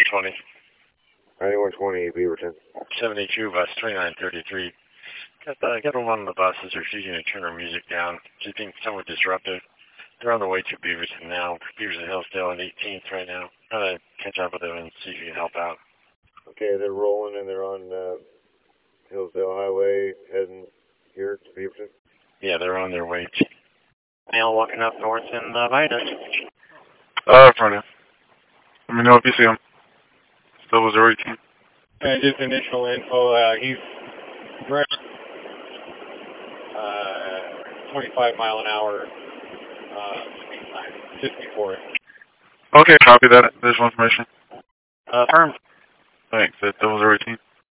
9120. 9120 Beaverton. 72 bus 2933. Got one of the buses refusing to turn their music down. She's being somewhat disruptive. They're on the way to Beaverton now. Beaverton Hillsdale and 18th right now. Trying to catch up with them and see if you can help out. Okay, they're rolling and they're on Hillsdale Highway heading here to Beaverton? Yeah, they're on their way to... Male walking up north in Viaduct. Front. Let me know if you see him. Still 018. Just initial info, he's right 25 mile an hour, just before it. Okay, copy that. Additional information. Firm. Thanks. That's 018.